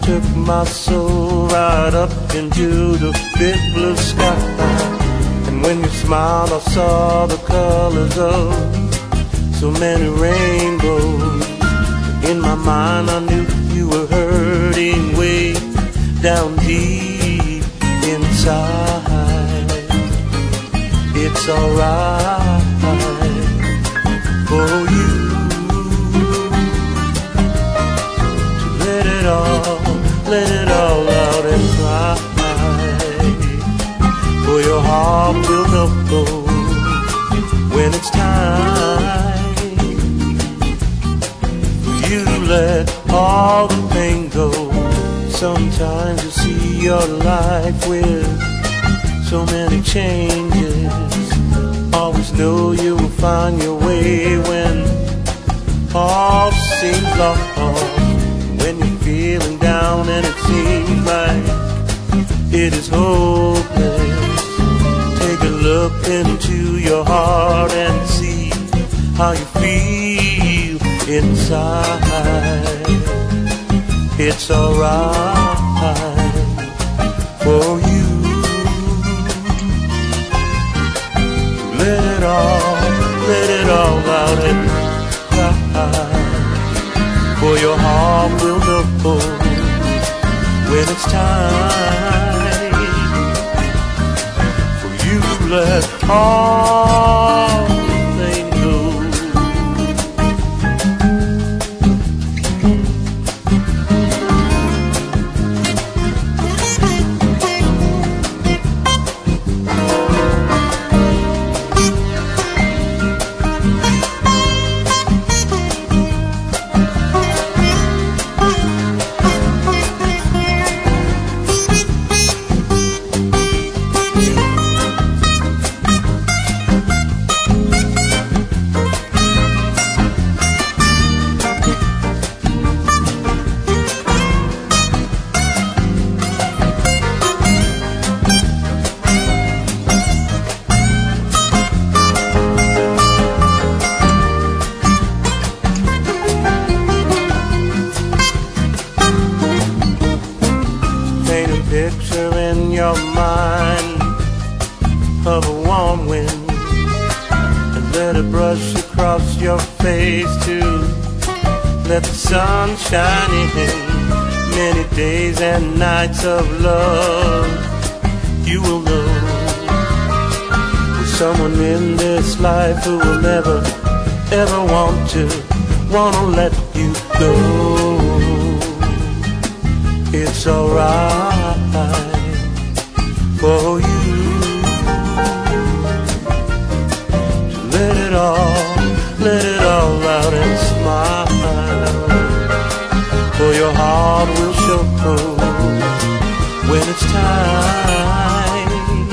took my soul right up into the big blue sky. And when you smiled, I saw the colors of so many rainbows. In my mind, I knew you were hurting way down deep inside. It's alright for you to let it all out and cry. For your heart will know when it's time for you to let all the pain go. Sometimes you see your life with so many changes. Always know you will find your way when all seems lost. When you're feeling down and it seems like it is hopeless, take a look into your heart and see how you feel inside. It's alright for you to let it all out and cry. For your heart will know when it's time for you to let all things go. Picture in your mind of a warm wind and let it brush across your face to let the sun shine in. Many days and nights of love, you will know there's someone in this life who will never ever wanna let you go. It's alright for you to let it all out and smile. For your heart will show when it's time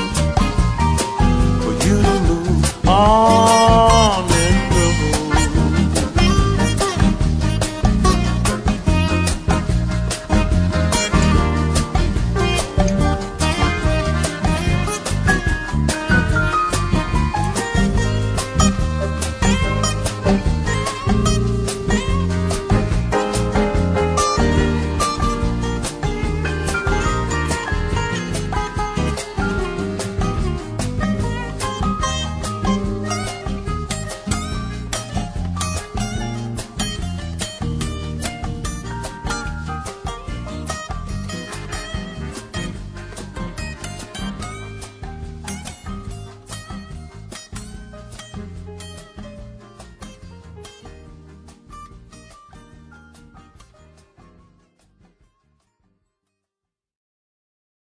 for you to move on and grow.